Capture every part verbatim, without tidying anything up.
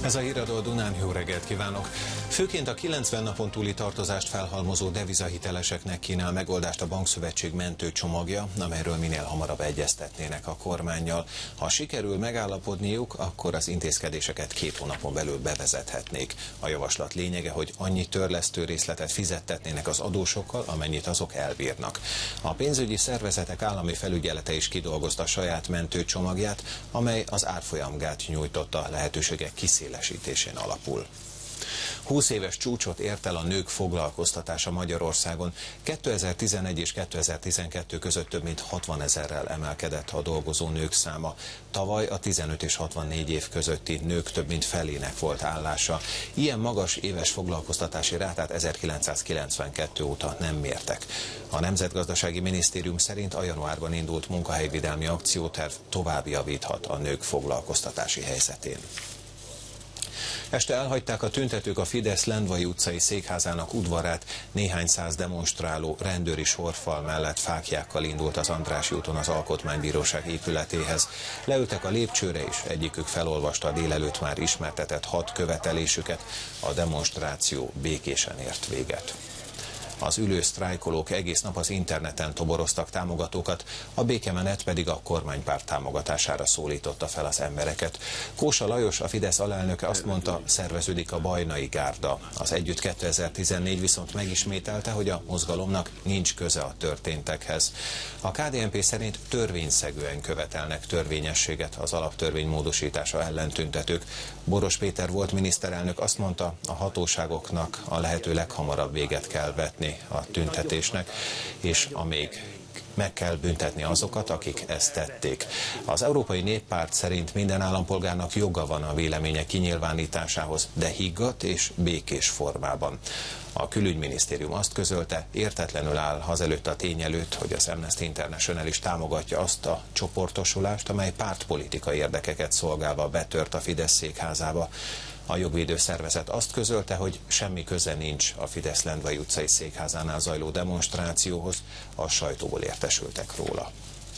Ez a Híradó Dunán, jó reggelt kívánok! Főként a kilencven napon túli tartozást felhalmozó devizahiteleseknek kínál megoldást a Bankszövetség mentő csomagja, amelyről minél hamarabb egyeztetnének a kormánnyal. Ha sikerül megállapodniuk, akkor az intézkedéseket két hónapon belül bevezethetnék. A javaslat lényege, hogy annyi törlesztő részletet fizettetnének az adósokkal, amennyit azok elbírnak. A pénzügyi szervezetek állami felügyelete is kidolgozta a saját mentő csomagját, amely az árfolyamgát nyújtotta lehetőségek kiszélesítésén alapul. húsz éves csúcsot ért el a nők foglalkoztatása Magyarországon. kétezer-tizenegy és kétezer-tizenkettő között több mint hatvanezerrel emelkedett a dolgozó nők száma. Tavaly a tizenöt és hatvannégy év közötti nők több mint felének volt állása. Ilyen magas éves foglalkoztatási rátát ezerkilencszázkilencvenkettő óta nem mértek. A Nemzetgazdasági Minisztérium szerint a januárban indult munkahelyvédelmi akcióterv tovább javíthat a nők foglalkoztatási helyzetén. Este elhagyták a tüntetők a Fidesz Lendvai utcai székházának udvarát, néhány száz demonstráló rendőri sorfal mellett fáklyákkal indult az Andrássy úton az Alkotmánybíróság épületéhez. Leültek a lépcsőre is, egyikük felolvasta a délelőtt már ismertetett hat követelésüket, a demonstráció békésen ért véget. Az ülő sztrájkolók egész nap az interneten toboroztak támogatókat, a békemenet pedig a kormánypárt támogatására szólította fel az embereket. Kósa Lajos, a Fidesz alelnöke azt mondta, szerveződik a Bajnai Gárda. Az Együtt kétezer-tizennégy viszont megismételte, hogy a mozgalomnak nincs köze a történtekhez. A ká dé en pé szerint törvényszegűen követelnek törvényességet az alaptörvény módosítása ellen tüntetők. Boros Péter volt miniszterelnök azt mondta, a hatóságoknak a lehető leghamarabb véget kell vetni a tüntetésnek, és amíg meg kell büntetni azokat, akik ezt tették. Az Európai Néppárt szerint minden állampolgárnak joga van a véleménye kinyilvánításához, de higgadt és békés formában. A Külügyminisztérium azt közölte, értetlenül áll azelőtt a tény előtt, hogy az Amnesty International is támogatja azt a csoportosulást, amely pártpolitikai érdekeket szolgálva betört a Fidesz székházába. A jogvédő szervezet azt közölte, hogy semmi köze nincs a Fidesz Lendvai utcai székházánál zajló demonstrációhoz, a sajtóból értesültek róla.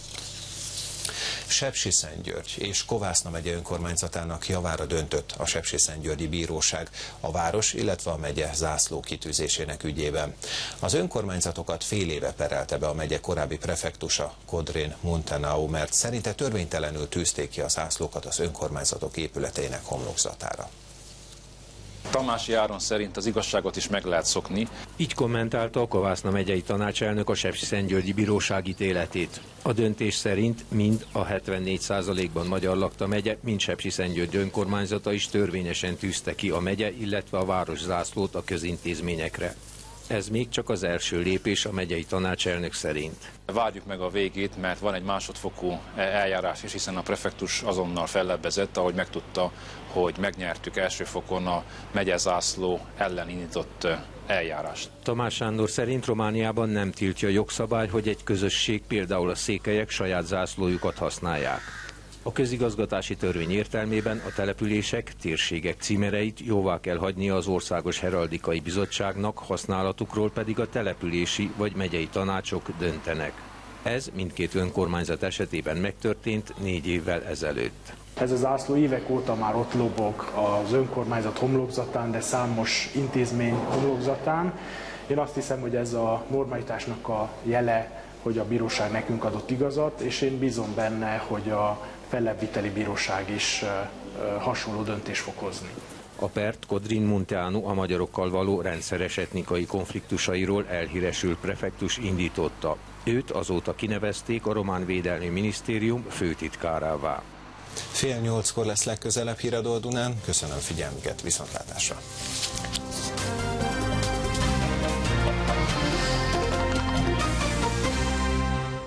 Sepsiszentgyörgy és Kovászna megye önkormányzatának javára döntött a Sepsiszentgyörgyi Bíróság a város, illetve a megye zászló kitűzésének ügyében. Az önkormányzatokat fél éve perelte be a megye korábbi prefektusa, Kodrén Muntenau, mert szerinte törvénytelenül tűzték ki a zászlókat az önkormányzatok épületeinek homlokzatára. Tamási Áron szerint az igazságot is meg lehet szokni. Így kommentálta a Kovászna megyei tanácselnök a Sepsiszentgyörgyi Bíróság ítéletét. A döntés szerint mind a hetvennégy százalékban magyar lakta megye, mind Sepsiszentgyörgy önkormányzata is törvényesen tűzte ki a megye, illetve a város zászlót a közintézményekre. Ez még csak az első lépés a megyei tanácselnök szerint. Várjuk meg a végét, mert van egy másodfokú eljárás is, hiszen a prefektus azonnal fellebbezett, ahogy megtudta, hogy megnyertük első fokon a megyezászló ellen indított eljárást. Tamás Sándor szerint Romániában nem tiltja a jogszabály, hogy egy közösség, például a székelyek saját zászlójukat használják. A közigazgatási törvény értelmében a települések, térségek címereit jóvá kell hagynia az Országos Heraldikai Bizottságnak, használatukról pedig a települési vagy megyei tanácsok döntenek. Ez mindkét önkormányzat esetében megtörtént négy évvel ezelőtt. Ez a zászló évek óta már ott lobog az önkormányzat homlokzatán, de számos intézmény homlokzatán. Én azt hiszem, hogy ez a normalitásnak a jele, hogy a bíróság nekünk adott igazat, és én bízom benne, hogy a fellebbviteli bíróság is hasonló döntést fog hozni. A pert Kodrén Munteanu a magyarokkal való rendszeres etnikai konfliktusairól elhíresült prefektus indította. Őt azóta kinevezték a Román Védelmi Minisztérium főtitkárává. Fél nyolckor lesz legközelebb Híradó Dunán. Köszönöm figyelmüket, viszontlátásra!